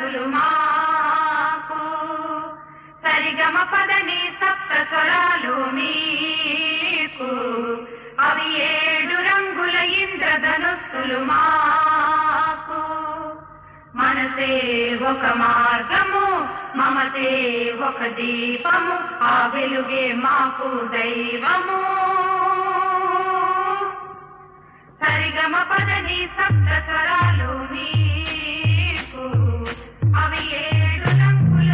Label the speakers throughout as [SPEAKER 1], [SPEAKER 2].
[SPEAKER 1] ధనస్సులు మాకు సరిగమ పదని సప్త స్వరాలు మీకు అవి 7 రంగుల ఇంద్రధనుస్సులు మాకు మనసే ఒక మార్గము మమతే ఒక దీపము ఆ వెలుగే మాకు దైవము సరిగమ పదని సప్త స్వరాలు నీకు అవి 7 రంగుల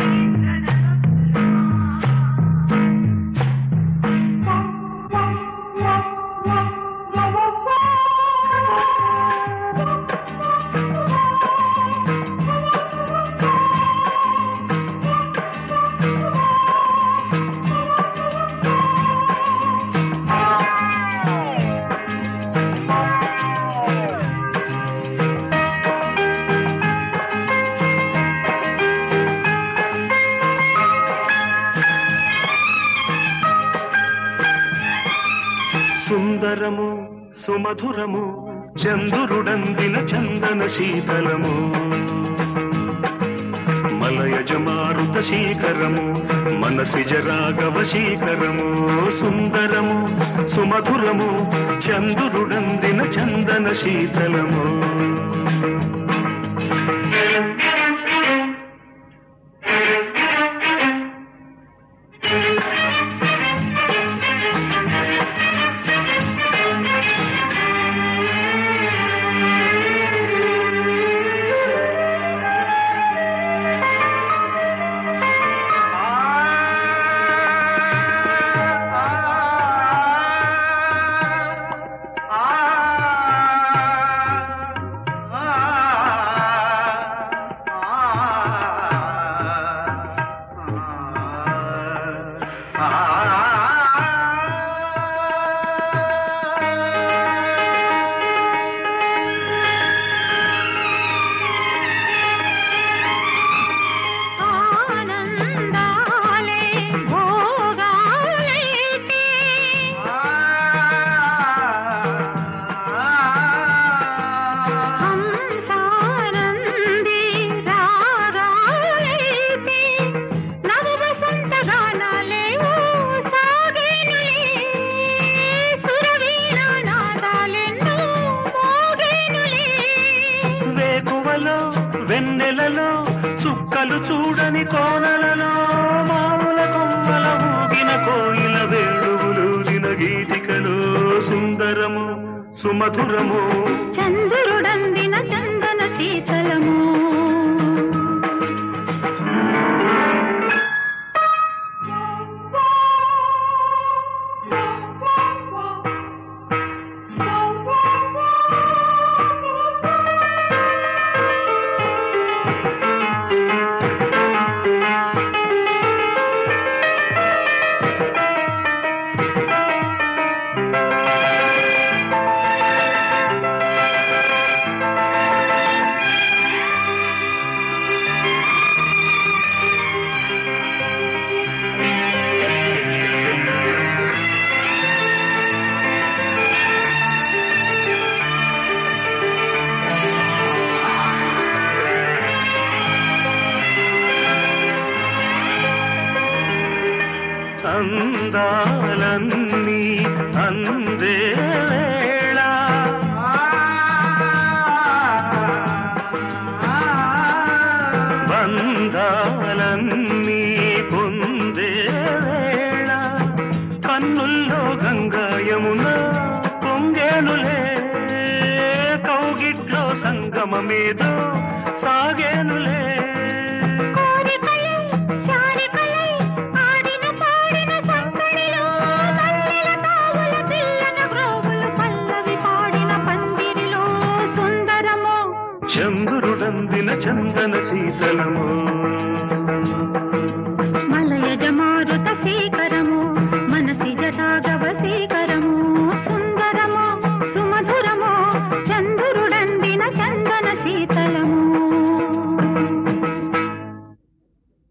[SPEAKER 2] సుందరము సుమధురము చందురుడందిన చందన శీతలము మలయజ మారుత శీకరము మనసిజ రాఘవ శీకరము సుందరము సుమధురము చందురుడందిన చందన శీతలము వెన్నెలలో చుక్కలు చూడని కోనలలో మాముల కొమ్మల ఊగిన కోయిల వేణువులూదిన గీతికలో సుందరము సుమధురము
[SPEAKER 1] చంద్రుడందిన చందన శీతలము
[SPEAKER 2] అందాలన్నీ అందే వేళ బంధాలన్నీ పొందే వేళ కన్నుల్లో గంగా యమున పొంగేనులే కౌగిట్లో సంగమమేదో సాగేనులే